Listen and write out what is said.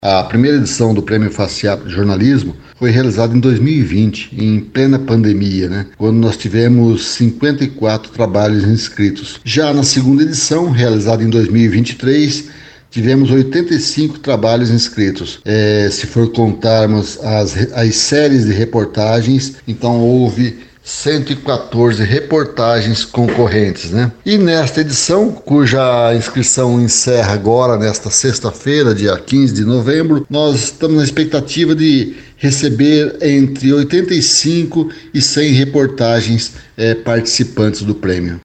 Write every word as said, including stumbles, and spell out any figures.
A primeira edição do Prêmio FACIAP de Jornalismo foi realizada em dois mil e vinte, em plena pandemia, né? Quando nós tivemos cinquenta e quatro trabalhos inscritos. Já na segunda edição, realizada em dois mil e vinte e três, tivemos oitenta e cinco trabalhos inscritos. É, se for contarmos as, as séries de reportagens, então houve cento e quatorze reportagens concorrentes, né? E nesta edição, cuja inscrição encerra agora nesta sexta-feira, dia quinze de novembro, nós estamos na expectativa de receber entre oitenta e cinco e cem reportagens eh, participantes do prêmio.